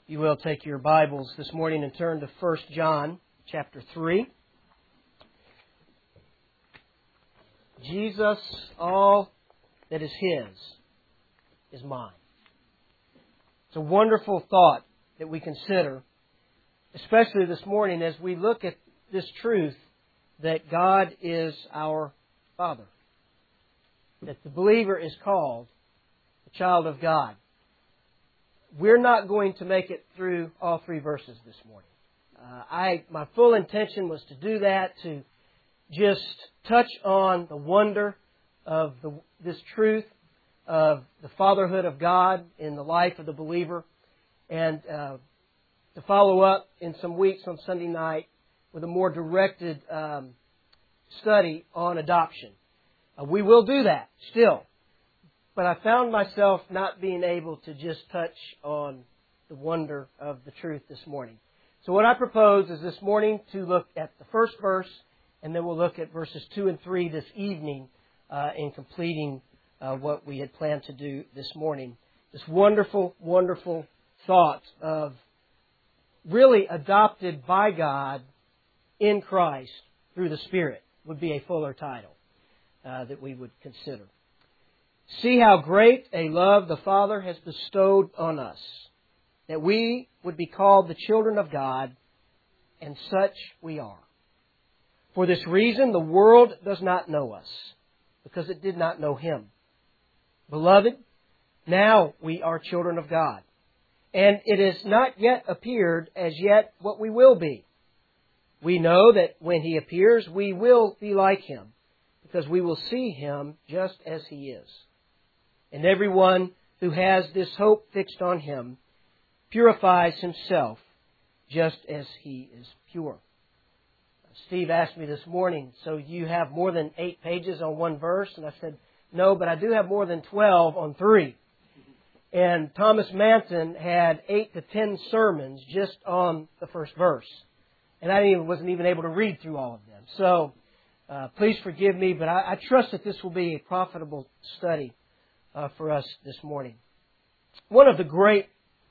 You will take your Bibles this morning and turn to 1 John chapter 3. Jesus, all that is His is mine. It's a wonderful thought that we consider, especially this morning as we look at this truth that God is our Father, that the believer is called a child of God. We're not going to make it through all three verses this morning. My full intention was to do that, to just touch on the wonder of this truth of the fatherhood of God in the life of the believer, and to follow up in some weeks on Sunday night with a more directed study on adoption. We will do that still. But I found myself not being able to just touch on the wonder of the truth this morning. So what I propose is this morning to look at the first verse, and then we'll look at verses 2 and 3 this evening in completing what we had planned to do this morning. This wonderful, wonderful thought of really adopted by God in Christ through the Spirit would be a fuller title that we would consider. See how great a love the Father has bestowed on us, that we would be called the children of God, and such we are. For this reason, the world does not know us, because it did not know Him. Beloved, now we are children of God, and it has not yet appeared as yet what we will be. We know that when He appears, we will be like Him, because we will see Him just as He is. And everyone who has this hope fixed on Him purifies himself just as He is pure. Steve asked me this morning, so you have more than 8 pages on one verse? And I said, no, but I do have more than 12 on 3. And Thomas Manton had 8 to 10 sermons just on the first verse. And I wasn't even able to read through all of them. So please forgive me, but I trust that this will be a profitable study for us this morning. One of the great,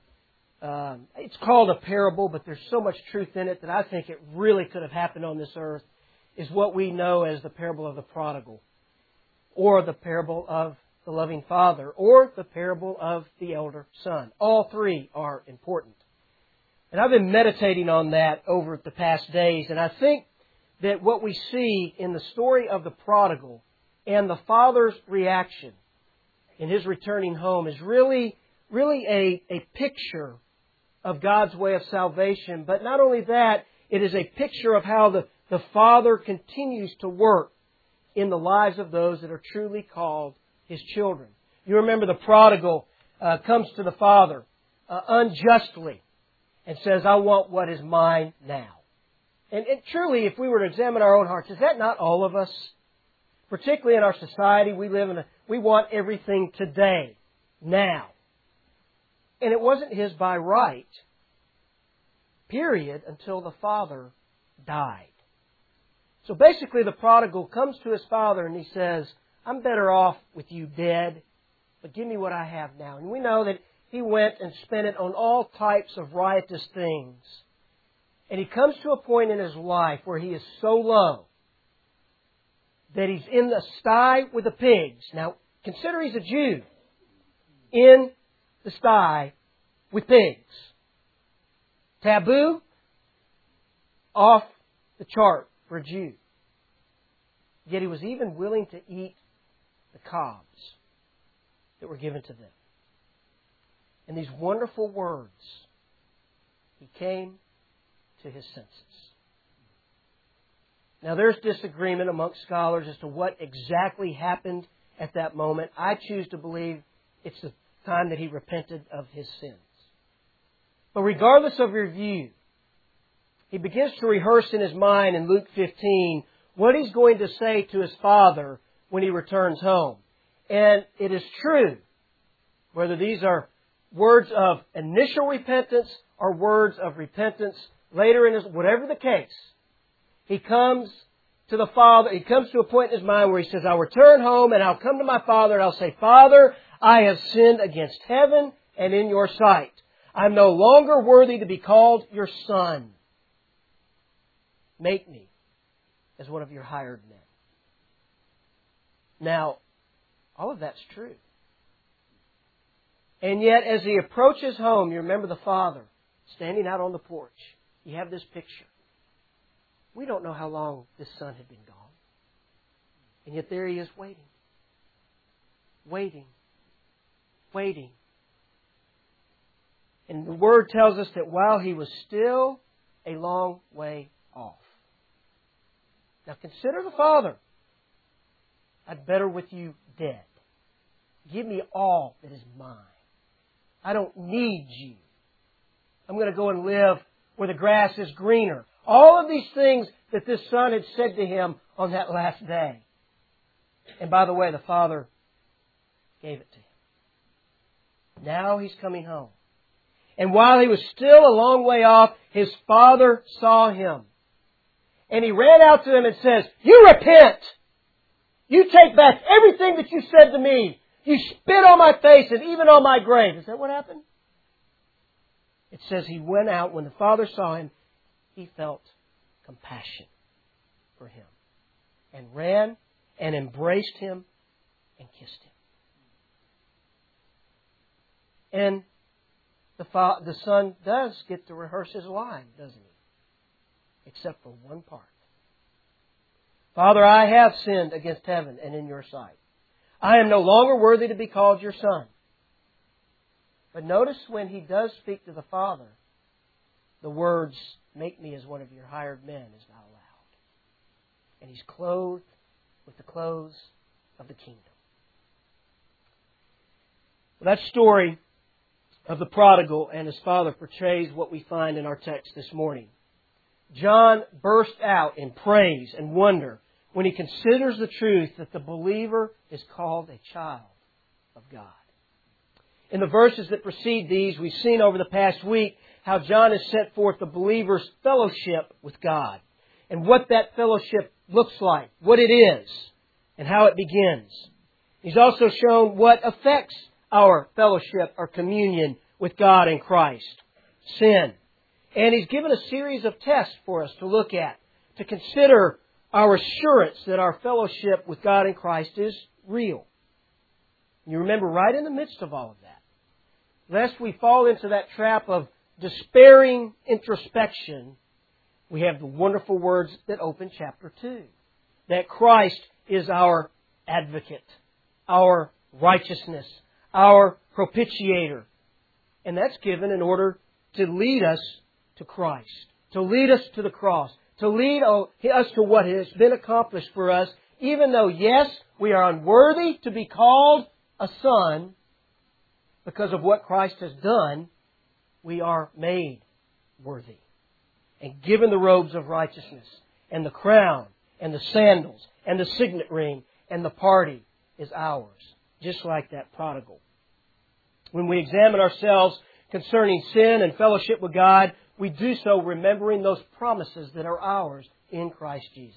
it's called a parable, but there's so much truth in it that I think it really could have happened on this earth, is what we know as the parable of the prodigal, or the parable of the loving father, or the parable of the elder son. All three are important. And I've been meditating on that over the past days, and I think that what we see in the story of the prodigal and the father's reaction in his returning home is really a picture of God's way of salvation. But not only that, it is a picture of how the Father continues to work in the lives of those that are truly called His children. You remember the prodigal comes to the Father unjustly and says, I want what is mine now. And truly, if we were to examine our own hearts, is that not all of us? Particularly in our society, we want everything today, now. And it wasn't his by right, period, until the father died. So basically the prodigal comes to his father and he says, I'm better off with you dead, but give me what I have now. And we know that he went and spent it on all types of riotous things. And he comes to a point in his life where he is so low that he's in the sty with the pigs. Now, consider he's a Jew in the sty with pigs. Taboo, off the chart for a Jew. Yet he was even willing to eat the cobs that were given to them. And these wonderful words, he came to his senses. Now, there's disagreement amongst scholars as to what exactly happened at that moment. I choose to believe it's the time that he repented of his sins. But regardless of your view, he begins to rehearse in his mind in Luke 15 what he's going to say to his father when he returns home. And it is true, whether these are words of initial repentance or words of repentance later in his, whatever the case, he comes to the Father, he comes to a point in his mind where he says, I'll return home and I'll come to my Father and I'll say, Father, I have sinned against heaven and in your sight. I'm no longer worthy to be called your son. Make me as one of your hired men. Now, all of that's true. And yet, as he approaches home, you remember the father standing out on the porch. You have this picture. We don't know how long this son had been gone. And yet there he is waiting. Waiting. Waiting. And the Word tells us that while he was still a long way off. Now consider the father. I'd better with you dead. Give me all that is mine. I don't need you. I'm going to go and live where the grass is greener. All of these things that this son had said to him on that last day. And by the way, the father gave it to him. Now he's coming home. And while he was still a long way off, his father saw him. And he ran out to him and says, "You repent! You take back everything that you said to me. You spit on my face and even on my grave." Is that what happened? It says he went out. When the father saw him, he felt compassion for him and ran and embraced him and kissed him. And the son does get to rehearse his line, doesn't he? Except for one part. "Father, I have sinned against heaven and in your sight. I am no longer worthy to be called your son." But notice when he does speak to the father, the words, "Make me as one of your hired men," is not allowed. And he's clothed with the clothes of the kingdom. That story of the prodigal and his father portrays what we find in our text this morning. John burst out in praise and wonder when he considers the truth that the believer is called a child of God. In the verses that precede these, we've seen over the past week how John has set forth the believer's fellowship with God and what that fellowship looks like, what it is, and how it begins. He's also shown what affects our fellowship or communion with God in Christ: sin. And he's given a series of tests for us to look at, to consider our assurance that our fellowship with God in Christ is real. You remember, right in the midst of all of that, lest we fall into that trap of despairing introspection, we have the wonderful words that open chapter 2. That Christ is our advocate, our righteousness, our propitiator. And that's given in order to lead us to Christ, to lead us to the cross, to lead us to what has been accomplished for us, even though, yes, we are unworthy to be called a son. Because of what Christ has done, we are made worthy and given the robes of righteousness and the crown and the sandals and the signet ring, and the party is ours, just like that prodigal. When we examine ourselves concerning sin and fellowship with God, we do so remembering those promises that are ours in Christ Jesus.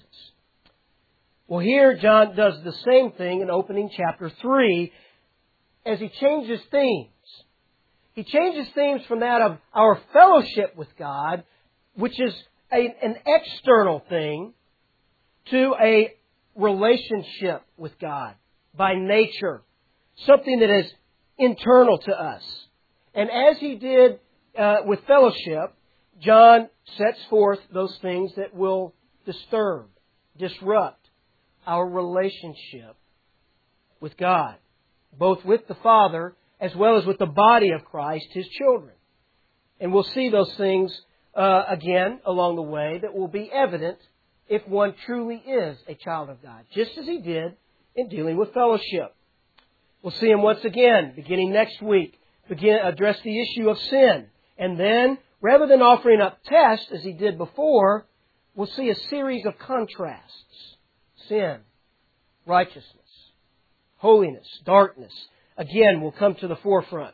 Well, here John does the same thing in opening chapter 3 as he changes themes. He changes themes from that of our fellowship with God, which is an external thing, to a relationship with God by nature, something that is internal to us. And as he did with fellowship, John sets forth those things that will disrupt our relationship with God, both with the Father as well as with the body of Christ, His children. And we'll see those things again along the way that will be evident if one truly is a child of God, just as he did in dealing with fellowship. We'll see him once again, beginning next week, address the issue of sin. And then, rather than offering up tests as he did before, we'll see a series of contrasts: sin, righteousness, holiness, darkness. Again, will come to the forefront.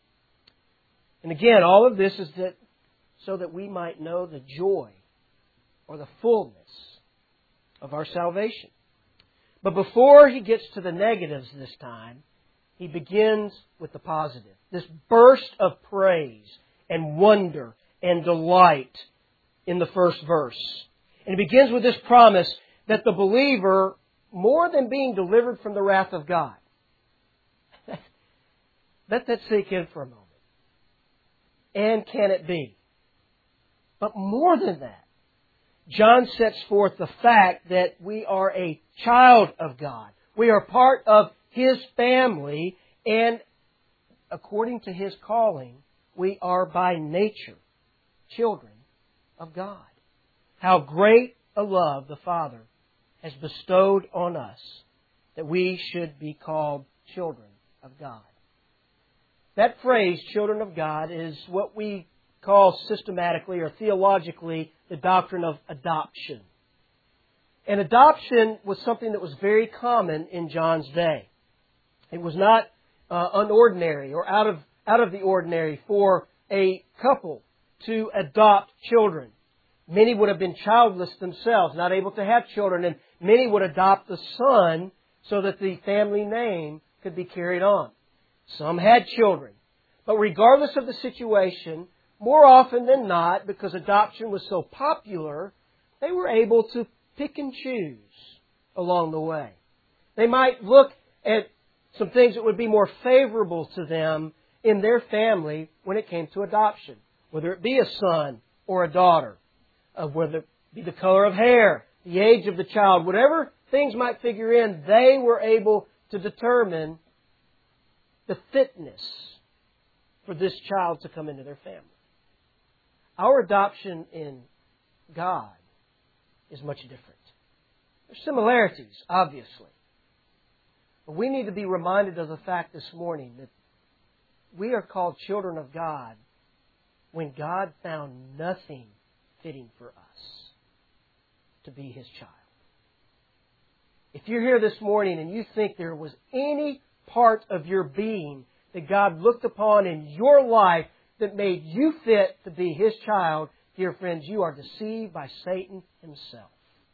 And again, all of this is so that we might know the joy or the fullness of our salvation. But before he gets to the negatives this time, he begins with the positive. This burst of praise and wonder and delight in the first verse. And it begins with this promise that the believer, more than being delivered from the wrath of God, let that sink in for a moment. And can it be? But more than that, John sets forth the fact that we are a child of God. We are part of His family, and according to His calling, we are by nature children of God. How great a love the Father has bestowed on us that we should be called children of God. That phrase, children of God, is what we call systematically or theologically the doctrine of adoption. And adoption was something that was very common in John's day. It was not unordinary or out of the ordinary for a couple to adopt children. Many would have been childless themselves, not able to have children, and many would adopt the son so that the family name could be carried on. Some had children. But regardless of the situation, more often than not, because adoption was so popular, they were able to pick and choose along the way. They might look at some things that would be more favorable to them in their family when it came to adoption, whether it be a son or a daughter, whether it be the color of hair, the age of the child, whatever things might figure in, they were able to determine the fitness for this child to come into their family. Our adoption in God is much different. There's similarities, obviously. But we need to be reminded of the fact this morning that we are called children of God when God found nothing fitting for us to be His child. If you're here this morning and you think there was any part of your being that God looked upon in your life that made you fit to be His child, dear friends, you are deceived by Satan himself.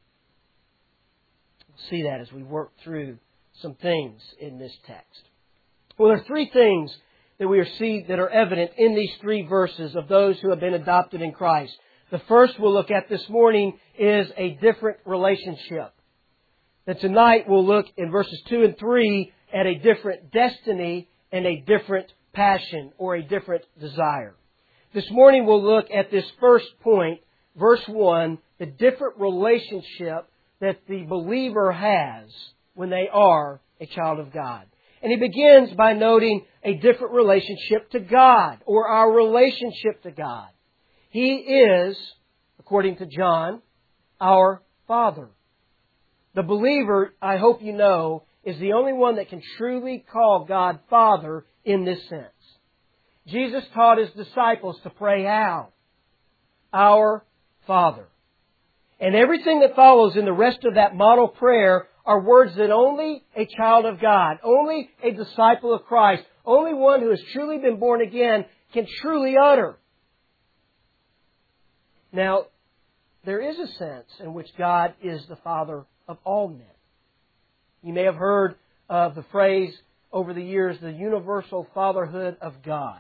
We'll see that as we work through some things in this text. Well, there are three things that we see that are evident in these three verses of those who have been adopted in Christ. The first we'll look at this morning is a different relationship. And tonight we'll look in verses 2 and 3 at a different destiny and a different passion or a different desire. This morning we'll look at this first point, verse 1, the different relationship that the believer has when they are a child of God. And he begins by noting a different relationship to God, or our relationship to God. He is, according to John, our Father. The believer, I hope you know, is the only one that can truly call God Father in this sense. Jesus taught His disciples to pray how? Our Father. And everything that follows in the rest of that model prayer are words that only a child of God, only a disciple of Christ, only one who has truly been born again can truly utter. Now, there is a sense in which God is the Father of all men. You may have heard of the phrase over the years, the universal fatherhood of God.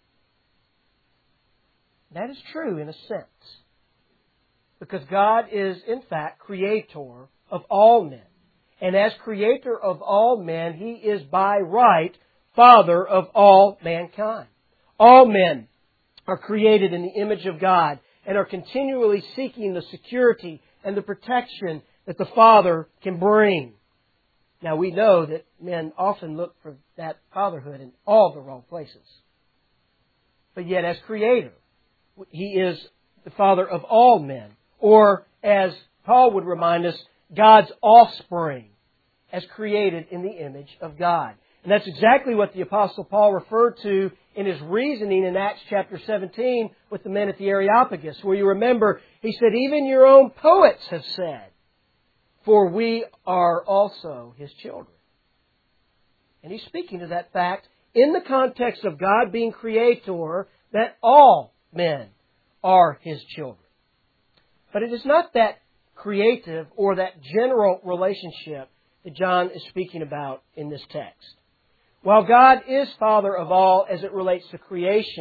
That is true in a sense. Because God is, in fact, creator of all men. And as creator of all men, He is by right Father of all mankind. All men are created in the image of God and are continually seeking the security and the protection that the Father can bring. Now, we know that men often look for that fatherhood in all the wrong places. But yet, as Creator, He is the Father of all men. Or, as Paul would remind us, God's offspring, as created in the image of God. And that's exactly what the Apostle Paul referred to in his reasoning in Acts chapter 17 with the men at the Areopagus, where you remember, he said, even your own poets have said, for we are also His children. And he's speaking to that fact in the context of God being creator, that all men are His children. But it is not that creative or that general relationship that John is speaking about in this text. While God is Father of all as it relates to creation,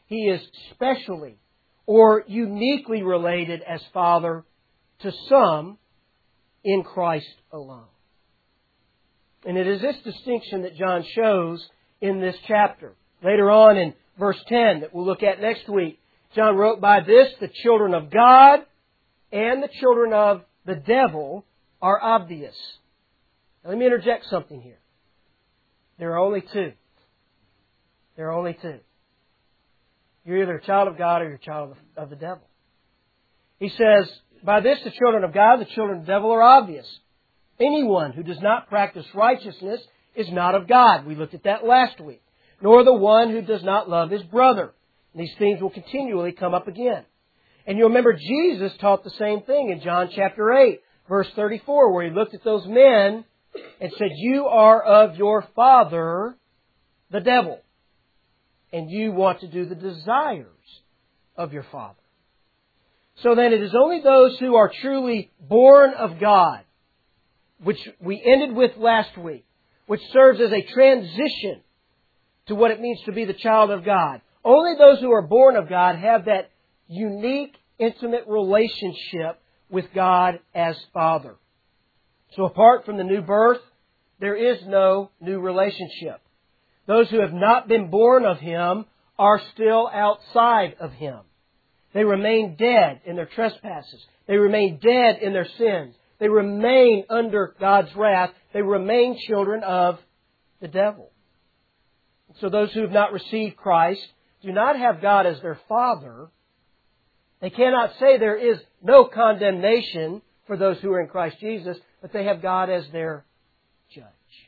He is specially or uniquely related as Father to some in Christ alone. And it is this distinction that John shows in this chapter. Later on in verse 10 that we'll look at next week, John wrote, "By this the children of God and the children of the devil are obvious." Now, let me interject something here. There are only two. There are only two. You're either a child of God or you're a child of the devil. He says, "By this the children of God and the children of the devil are obvious. Anyone who does not practice righteousness is not of God." We looked at that last week. "Nor the one who does not love his brother." And these things will continually come up again. And you'll remember Jesus taught the same thing in John chapter 8, verse 34, where He looked at those men and said, "You are of your father, the devil, and you want to do the desires of your father." So then it is only those who are truly born of God, which we ended with last week, which serves as a transition to what it means to be the child of God. Only those who are born of God have that unique, intimate relationship with God as Father. So apart from the new birth, there is no new relationship. Those who have not been born of Him are still outside of Him. They remain dead in their trespasses. They remain dead in their sins. They remain under God's wrath. They remain children of the devil. So those who have not received Christ do not have God as their Father. They cannot say there is no condemnation for those who are in Christ Jesus, but they have God as their judge.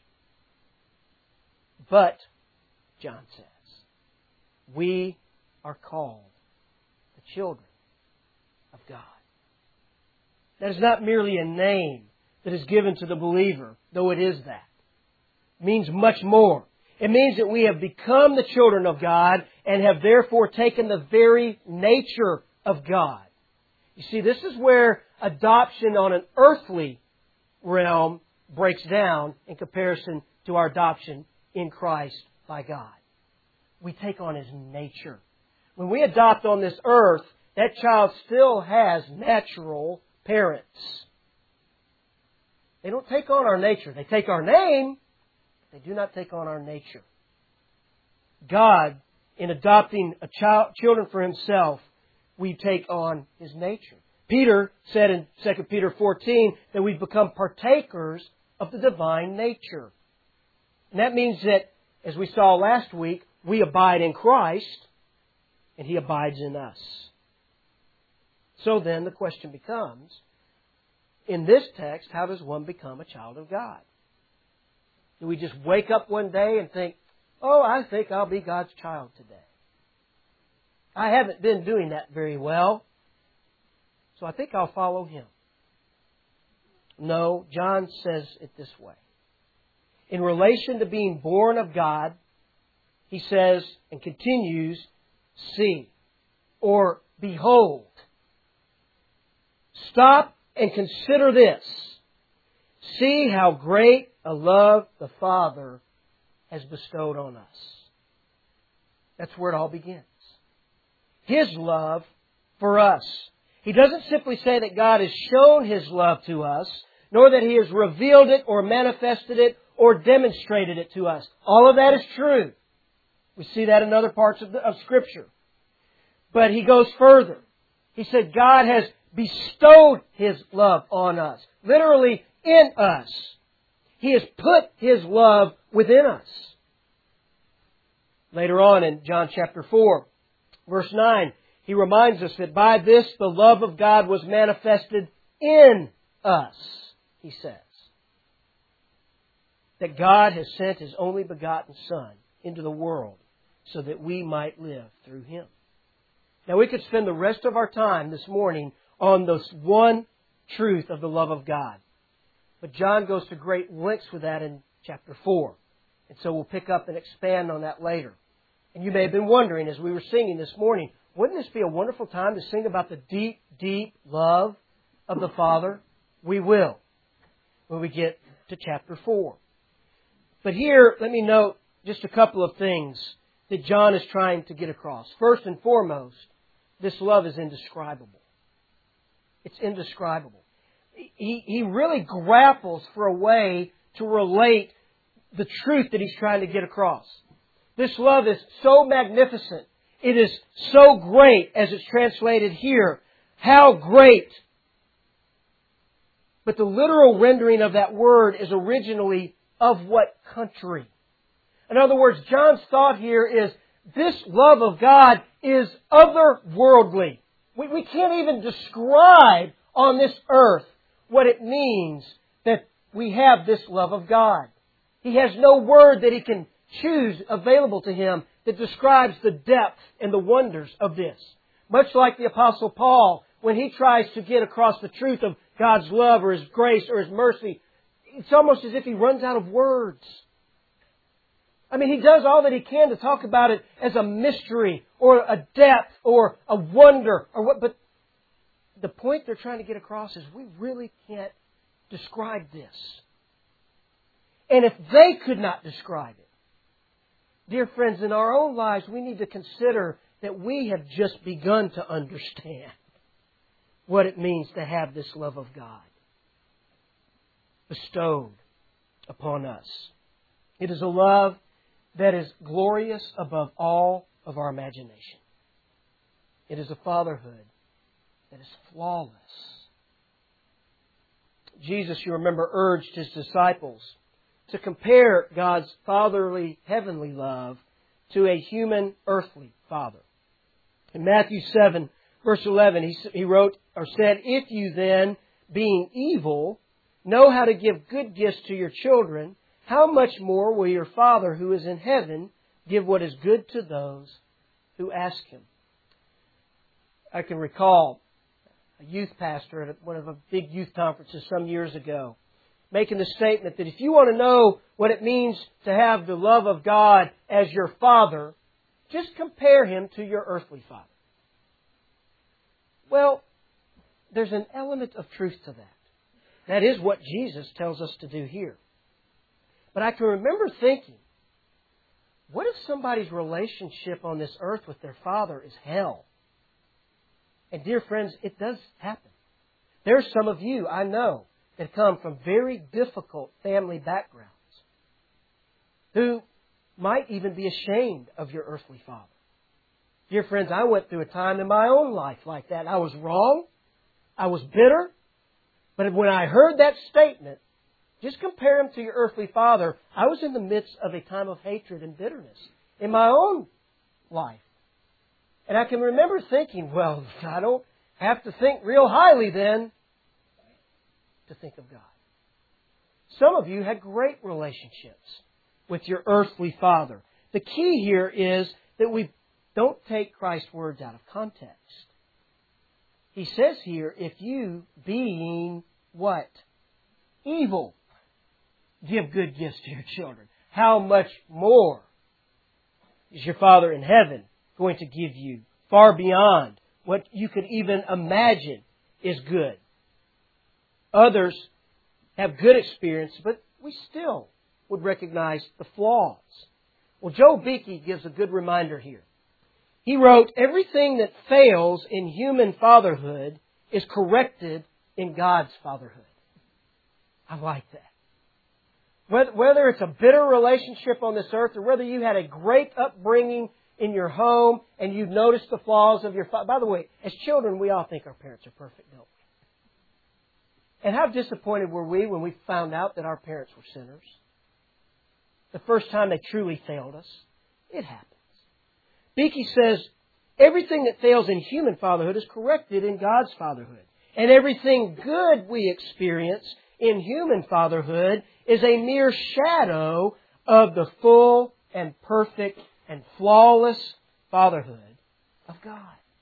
But, John says, we are called the children of God. That is not merely a name that is given to the believer, though it is that. It means much more. It means that we have become the children of God and have therefore taken the very nature of God. You see, this is where adoption on an earthly realm breaks down in comparison to our adoption in Christ by God. We take on His nature. When we adopt on this earth, that child still has natural parents. They don't take on our nature. They take our name. They do not take on our nature. God, in adopting children for Himself, we take on His nature. Peter said in 2 Peter 14 that we've become partakers of the divine nature. And that means that, as we saw last week, we abide in Christ and He abides in us. So then the question becomes, in this text, how does one become a child of God? Do we just wake up one day and think, "Oh, I think I'll be God's child today. I haven't been doing that very well, so I think I'll follow Him"? No, John says it this way. In relation to being born of God, he says and continues, "See," or "Behold." Stop and consider this. "See how great a love the Father has bestowed on us." That's where it all begins. His love for us. He doesn't simply say that God has shown His love to us, nor that He has revealed it or manifested it or demonstrated it to us. All of that is true. We see that in other parts of Scripture. But He goes further. He said God has bestowed His love on us. Literally in us. He has put His love within us. Later on in John chapter 4, verse 9, He reminds us that by this the love of God was manifested in us, He says. That God has sent His only begotten Son into the world so that we might live through Him. Now we could spend the rest of our time this morning on this one truth of the love of God. But John goes to great lengths with that in chapter 4. And so we'll pick up and expand on that later. And you may have been wondering as we were singing this morning, wouldn't this be a wonderful time to sing about the deep, deep love of the Father? We will when we get to chapter 4. But here, let me note just a couple of things that John is trying to get across. First and foremost, this love is indescribable. It's indescribable. He really grapples for a way to relate the truth that he's trying to get across. This love is so magnificent. It is so great, as it's translated here. How great! But the literal rendering of that word is originally of what country? In other words, John's thought here is this love of God is otherworldly. We can't even describe on this earth what it means that we have this love of God. He has no word that he can choose available to him that describes the depth and the wonders of this. Much like the Apostle Paul, when he tries to get across the truth of God's love or His grace or His mercy, it's almost as if he runs out of words. I mean, he does all that he can to talk about it as a mystery or a depth or a wonder or what. But the point they're trying to get across is we really can't describe this. And if they could not describe it, dear friends, in our own lives, we need to consider that we have just begun to understand what it means to have this love of God bestowed upon us. It is a love that is glorious above all of our imagination. It is a fatherhood that is flawless. Jesus, you remember, urged His disciples to compare God's fatherly, heavenly love to a human, earthly father. In Matthew 7, verse 11, he wrote or said, "If you then, being evil, know how to give good gifts to your children, how much more will your Father who is in heaven give what is good to those who ask Him?" I can recall a youth pastor at one of the big youth conferences some years ago making the statement that if you want to know what it means to have the love of God as your Father, just compare Him to your earthly father. Well, there's an element of truth to that. That is what Jesus tells us to do here. But I can remember thinking, what if somebody's relationship on this earth with their father is hell? And dear friends, it does happen. There are some of you, I know, that come from very difficult family backgrounds who might even be ashamed of your earthly father. Dear friends, I went through a time in my own life like that. I was wrong. I was bitter. But when I heard that statement, just compare him to your earthly father, I was in the midst of a time of hatred and bitterness in my own life. And I can remember thinking, well, I don't have to think real highly then to think of God. Some of you had great relationships with your earthly father. The key here is that we don't take Christ's words out of context. He says here, if you, being what? Evil, give good gifts to your children, how much more is your Father in heaven going to give you far beyond what you could even imagine is good? Others have good experience, but we still would recognize the flaws. Well, Joe Beeke gives a good reminder here. He wrote, everything that fails in human fatherhood is corrected in God's fatherhood. I like that. Whether it's a bitter relationship on this earth or whether you had a great upbringing in your home and you noticed the flaws of your father. By the way, as children, we all think our parents are perfect, don't we? And how disappointed were we when we found out that our parents were sinners? The first time they truly failed us. It happens. Beeke says, everything that fails in human fatherhood is corrected in God's fatherhood. And everything good we experience in human fatherhood is a mere shadow of the full and perfect and flawless fatherhood of God.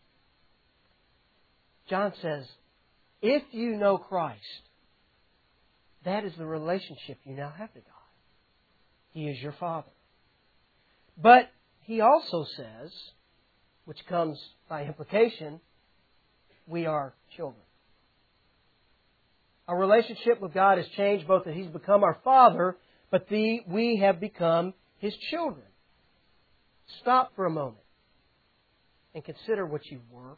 John says, if you know Christ, that is the relationship you now have to God. He is your Father. But he also says, which comes by implication, we are children. Our relationship with God has changed, both that He's become our Father, but we have become His children. Stop for a moment and consider what you were.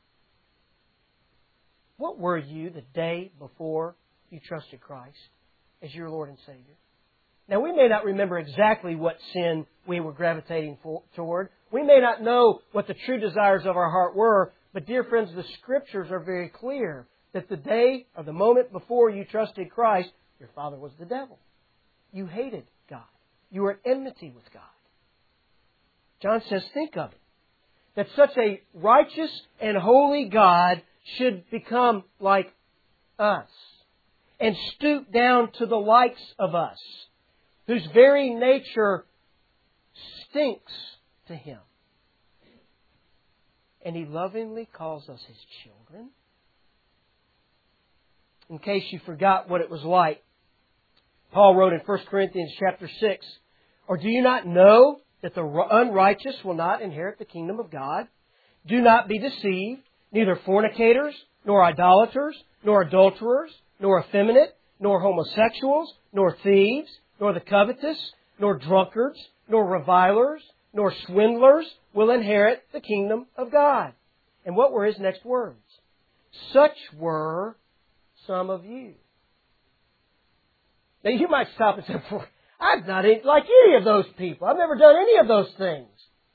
What were you the day before you trusted Christ as your Lord and Savior? Now, we may not remember exactly what sin we were gravitating toward. We may not know what the true desires of our heart were. But, dear friends, the Scriptures are very clear that the day or the moment before you trusted Christ, your father was the devil. You hated God. You were at enmity with God. John says, think of it. That such a righteous and holy God should become like us and stoop down to the likes of us, whose very nature stinks to Him. And He lovingly calls us His children. In case you forgot what it was like, Paul wrote in 1 Corinthians chapter 6, or do you not know that the unrighteous will not inherit the kingdom of God? Do not be deceived. Neither fornicators, nor idolaters, nor adulterers, nor effeminate, nor homosexuals, nor thieves, nor the covetous, nor drunkards, nor revilers, nor swindlers will inherit the kingdom of God. And what were his next words? Such were some of you. Now you might stop and say, I'm not like any of those people. I've never done any of those things.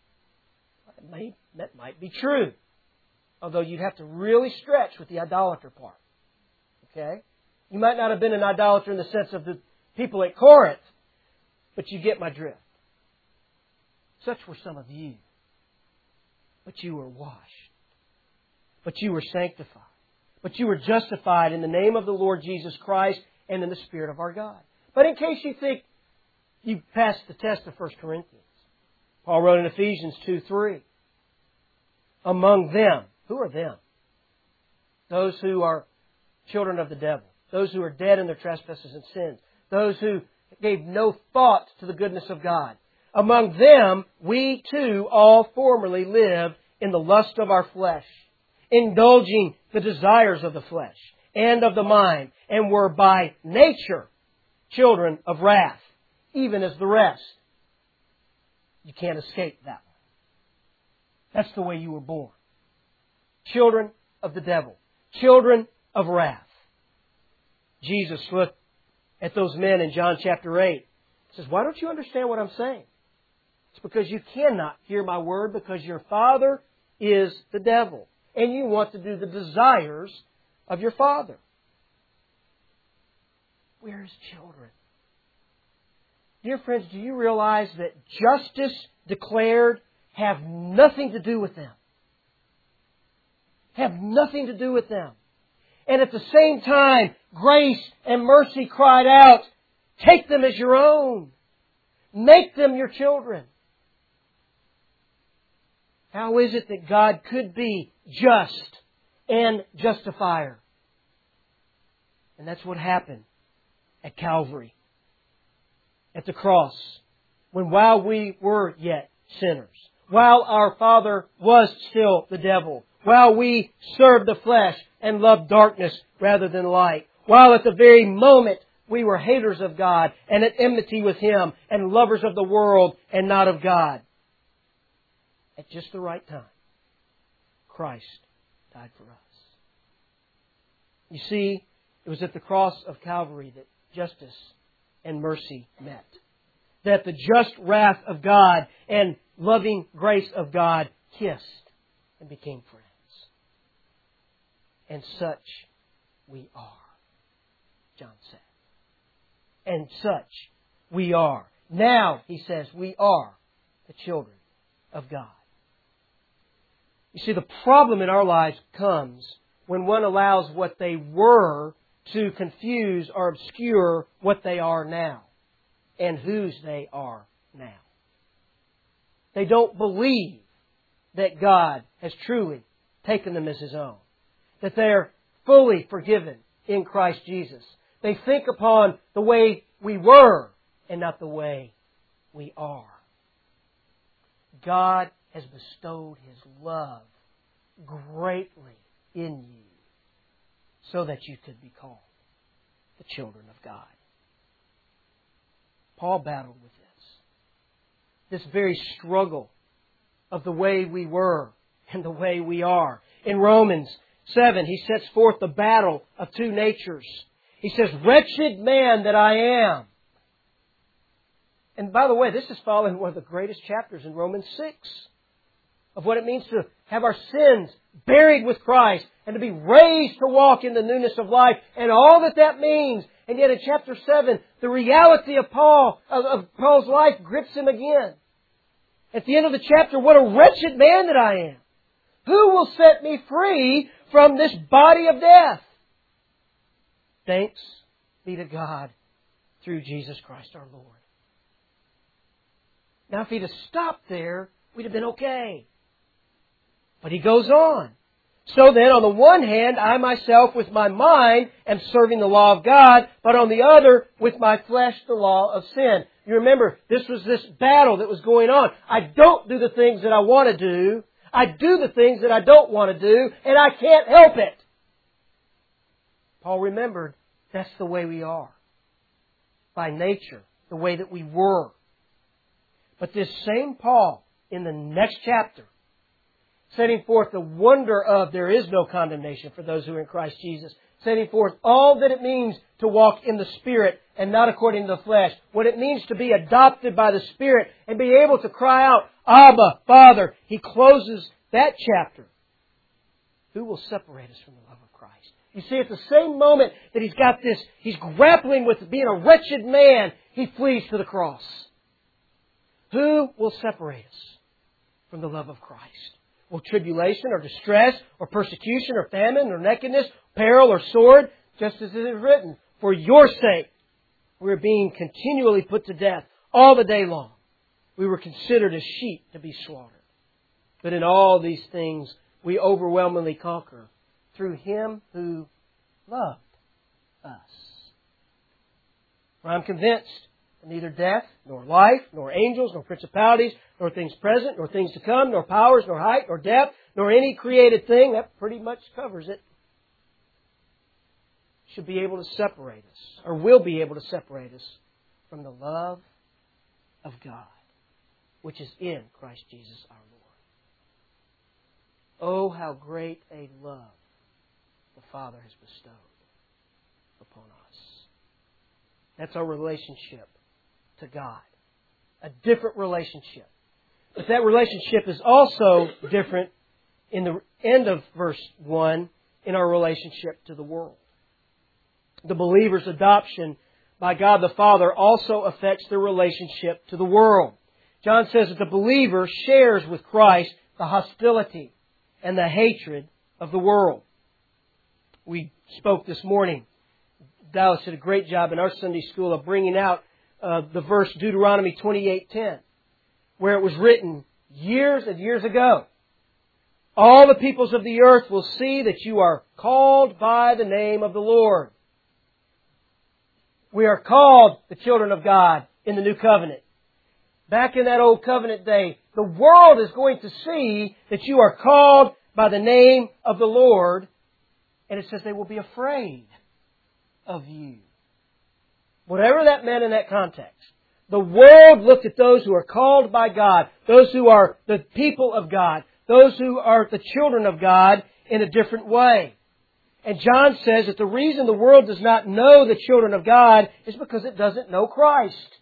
That might be true. Although you'd have to really stretch with the idolater part. Okay? You might not have been an idolater in the sense of the people at Corinth, but you get my drift. Such were some of you. But you were washed. But you were sanctified. But you were justified in the name of the Lord Jesus Christ and in the Spirit of our God. But in case you think you passed the test of 1 Corinthians, Paul wrote in Ephesians 2:3, among them, who are them? Those who are children of the devil. Those who are dead in their trespasses and sins. Those who gave no thought to the goodness of God. Among them, we too all formerly lived in the lust of our flesh, indulging the desires of the flesh and of the mind, and were by nature children of wrath, even as the rest. You can't escape that one. That's the way you were born. Children of the devil. Children of wrath. Jesus looked at those men in John chapter 8. He says, why don't you understand what I'm saying? It's because you cannot hear my word because your father is the devil. And you want to do the desires of your father. We're His children. Dear friends, do you realize that justice declared have nothing to do with them? Have nothing to do with them. And at the same time, grace and mercy cried out, take them as your own. Make them your children. How is it that God could be just and justifier? And that's what happened at Calvary, at the cross, when while we were yet sinners, while our father was still the devil, while we served the flesh and loved darkness rather than light, while at the very moment we were haters of God and at enmity with Him and lovers of the world and not of God, at just the right time, Christ died for us. You see, it was at the cross of Calvary that justice and mercy met. That the just wrath of God and loving grace of God kissed and became friends. And such we are, John said. And such we are. Now, he says, we are the children of God. You see, the problem in our lives comes when one allows what they were to confuse or obscure what they are now and whose they are now. They don't believe that God has truly taken them as His own, that they're fully forgiven in Christ Jesus. They think upon the way we were and not the way we are. God has bestowed His love greatly in you so that you could be called the children of God. Paul battled with this very struggle of the way we were and the way we are. In Romans 7, he sets forth the battle of two natures. He says, "Wretched man that I am." And by the way, this is following one of the greatest chapters in Romans 6 of what it means to have our sins buried with Christ and to be raised to walk in the newness of life and all that that means. And yet in chapter 7, the reality of Paul's life grips him again. At the end of the chapter, what a wretched man that I am. Who will set me free from this body of death? Thanks be to God through Jesus Christ our Lord. Now if he'd have stopped there, we'd have been okay. But he goes on. "So then, on the one hand, I myself with my mind am serving the law of God, but on the other, with my flesh, the law of sin." You remember, this was this battle that was going on. I don't do the things that I want to do. I do the things that I don't want to do, and I can't help it. Paul remembered that's the way we are. By nature, the way that we were. But this same Paul, in the next chapter, setting forth the wonder of there is no condemnation for those who are in Christ Jesus. Setting forth all that it means to walk in the Spirit and not according to the flesh. What it means to be adopted by the Spirit and be able to cry out, "Abba, Father." He closes that chapter. Who will separate us from the love of Christ? You see, at the same moment that he's got this, he's grappling with being a wretched man, he flees to the cross. Who will separate us from the love of Christ? Will tribulation or distress or persecution or famine or nakedness, peril or sword, just as it is written, "For your sake we are being continually put to death all the day long. We were considered as sheep to be slaughtered." But in all these things we overwhelmingly conquer through Him who loved us. For I'm convinced that neither death, nor life, nor angels, nor principalities, nor things present, nor things to come, nor powers, nor height, nor depth, nor any created thing, that pretty much covers it, should be able to separate us, or will be able to separate us from the love of God, which is in Christ Jesus our Lord. Oh, how great a love the Father has bestowed upon us. That's our relationship to God. A different relationship. But that relationship is also different in the end of verse 1 in our relationship to the world. The believer's adoption by God the Father also affects their relationship to the world. John says that the believer shares with Christ the hostility and the hatred of the world. We spoke this morning. Dallas did a great job in our Sunday school of bringing out the verse Deuteronomy 28:10, where it was written years and years ago. "All the peoples of the earth will see that you are called by the name of the Lord." We are called the children of God in the new covenant. Back in that old covenant day, the world is going to see that you are called by the name of the Lord. And it says they will be afraid of you. Whatever that meant in that context. The world looked at those who are called by God, those who are the people of God, those who are the children of God in a different way. And John says that the reason the world does not know the children of God is because it doesn't know Christ.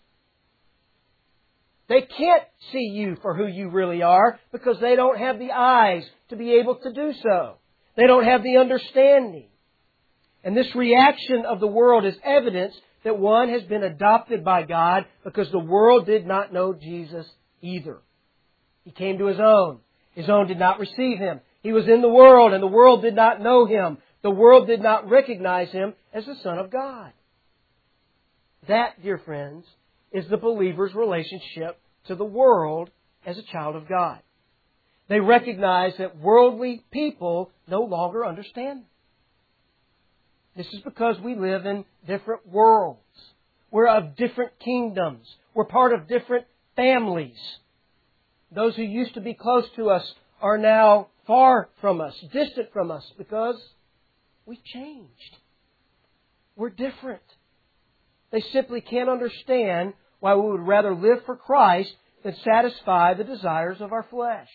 They can't see you for who you really are because they don't have the eyes to be able to do so. They don't have the understanding. And this reaction of the world is evidence that one has been adopted by God because the world did not know Jesus either. He came to His own. His own did not receive Him. He was in the world and the world did not know Him. The world did not recognize Him as the Son of God. That, dear friends, is the believer's relationship to the world as a child of God. They recognize that worldly people no longer understand them. This is because we live in different worlds. We're of different kingdoms. We're part of different families. Those who used to be close to us are now far from us, distant from us, because we've changed. We're different. They simply can't understand why we would rather live for Christ than satisfy the desires of our flesh.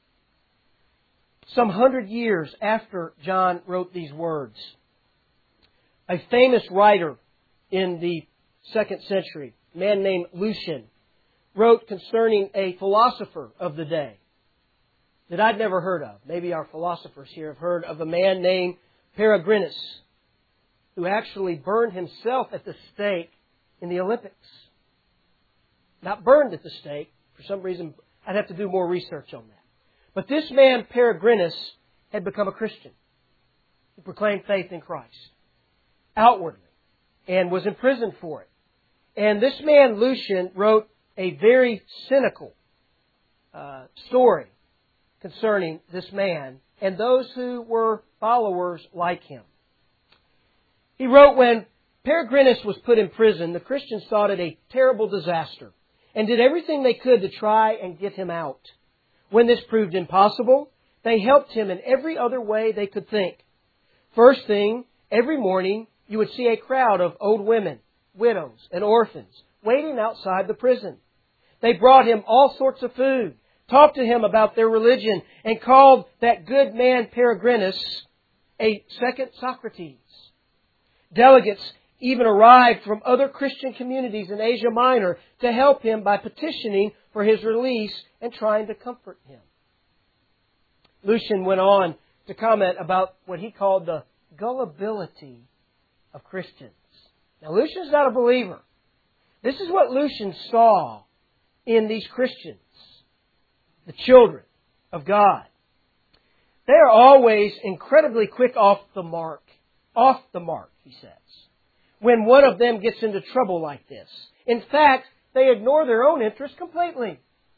Some 100 years after John wrote these words, a famous writer in the 2nd century, a man named Lucian, wrote concerning a philosopher of the day that I'd never heard of. Maybe our philosophers here have heard of a man named Peregrinus, who actually burned himself at the stake in the Olympics. Not burned at the stake. For some reason, I'd have to do more research on that. But this man, Peregrinus, had become a Christian. He proclaimed faith in Christ outwardly and was imprisoned for it. And this man, Lucian, wrote a very cynical story concerning this man and those who were followers like him. He wrote, when Peregrinus was put in prison, the Christians thought it a terrible disaster and did everything they could to try and get him out. When this proved impossible, they helped him in every other way they could think. First thing, every morning you would see a crowd of old women, widows, and orphans waiting outside the prison. They brought him all sorts of food, talked to him about their religion, and called that good man Peregrinus a second Socrates. Delegates even arrived from other Christian communities in Asia Minor to help him by petitioning for his release and trying to comfort him. Lucian went on to comment about what he called the gullibility of Christians. Now, Lucian's not a believer. This is what Lucian saw in these Christians, the children of God. They are always incredibly quick off the mark. Off the mark, he says, when one of them gets into trouble like this. In fact, they ignore their own interests completely.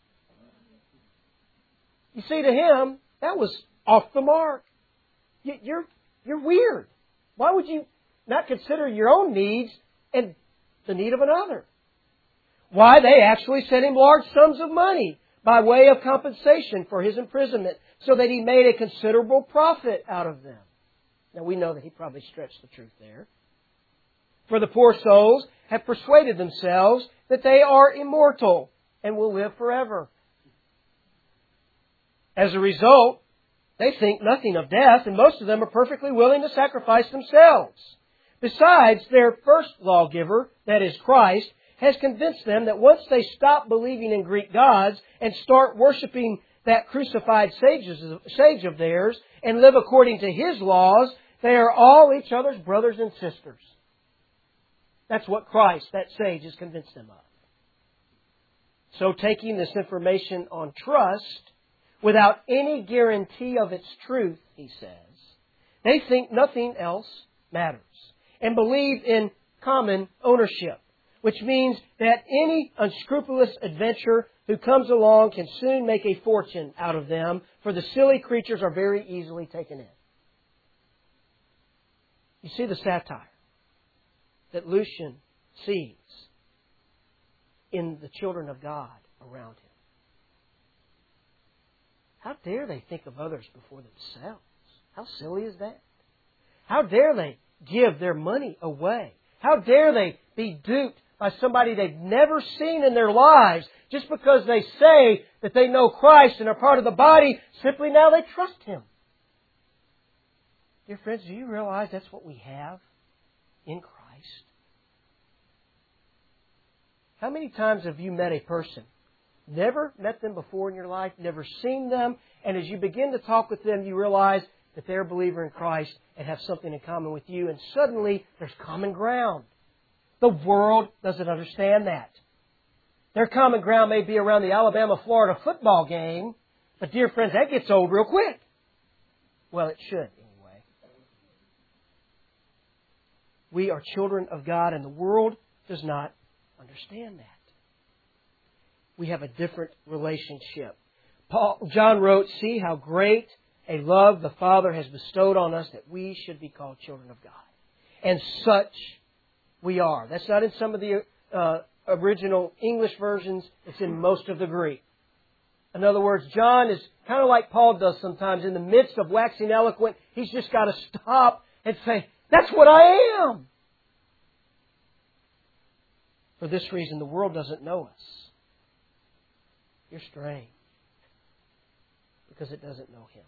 You see, to him, that was off the mark. You're weird. Why would you not consider your own needs and the need of another? Why, they actually sent him large sums of money by way of compensation for his imprisonment so that he made a considerable profit out of them. Now, we know that he probably stretched the truth there. For the poor souls have persuaded themselves that they are immortal and will live forever. As a result, they think nothing of death, and most of them are perfectly willing to sacrifice themselves. Besides, their first lawgiver, that is Christ, has convinced them that once they stop believing in Greek gods and start worshiping that crucified sage of theirs and live according to his laws, they are all each other's brothers and sisters. That's what Christ, that sage, has convinced them of. So taking this information on trust, without any guarantee of its truth, he says, they think nothing else matters and believe in common ownership, which means that any unscrupulous adventurer who comes along can soon make a fortune out of them, for the silly creatures are very easily taken in. You see the satire that Lucian sees in the children of God around him. How dare they think of others before themselves? How silly is that? How dare they give their money away? How dare they be duped by somebody they've never seen in their lives just because they say that they know Christ and are part of the body, simply now they trust Him? Dear friends, do you realize that's what we have in Christ? How many times have you met a person, never met them before in your life, never seen them, and as you begin to talk with them, you realize that they're a believer in Christ and have something in common with you, and suddenly there's common ground. The world doesn't understand that. Their common ground may be around the Alabama-Florida football game, but dear friends, that gets old real quick. Well, it should anyway. We are children of God, and the world does not understand that. We have a different relationship. John wrote, "See how great a love the Father has bestowed on us that we should be called children of God." And such we are. That's not in some of the original English versions. It's in most of the Greek. In other words, John is kind of like Paul does sometimes. In the midst of waxing eloquent, he's just got to stop and say, "That's what I am." For this reason, the world doesn't know us. You're straying because it doesn't know Him.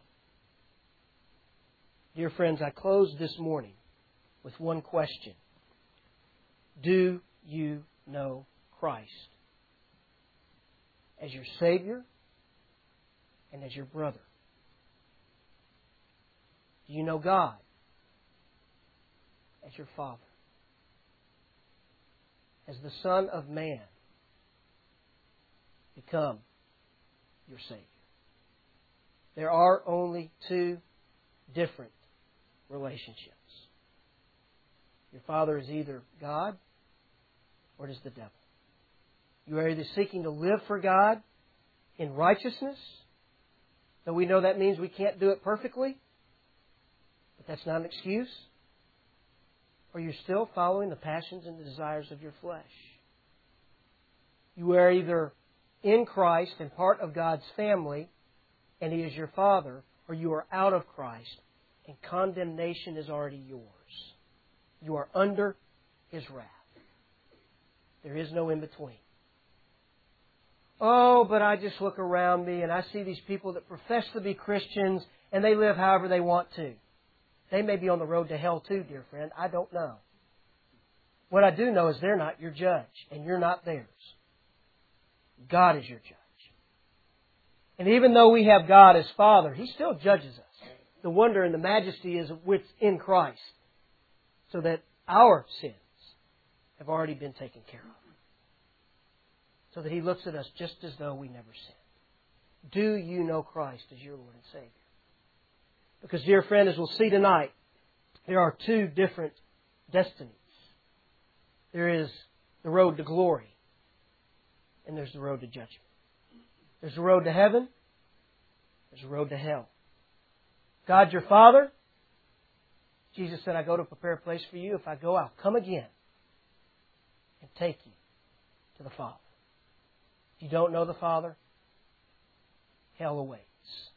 Dear friends, I close this morning with one question. Do you know Christ as your Savior and as your brother? Do you know God as your Father? Has the Son of Man become your Savior? There are only two different relationships. Your Father is either God or it is the devil. You are either seeking to live for God in righteousness, though we know that means we can't do it perfectly, but that's not an excuse, or you're still following the passions and the desires of your flesh. You are either in Christ and part of God's family, and He is your Father, or you are out of Christ, and condemnation is already yours. You are under His wrath. There is no in-between. Oh, but I just look around me and I see these people that profess to be Christians and they live however they want to. They may be on the road to hell too, dear friend. I don't know. What I do know is they're not your judge and you're not theirs. God is your judge. And even though we have God as Father, He still judges us. The wonder and the majesty is what's in Christ, so that our sins have already been taken care of. So that He looks at us just as though we never sinned. Do you know Christ as your Lord and Savior? Because, dear friend, as we'll see tonight, there are two different destinies. There is the road to glory, and there's the road to judgment. There's the road to heaven, there's the road to hell. God your Father, Jesus said, I go to prepare a place for you. If I go, I'll come again and take you to the Father. If you don't know the Father, hell awaits.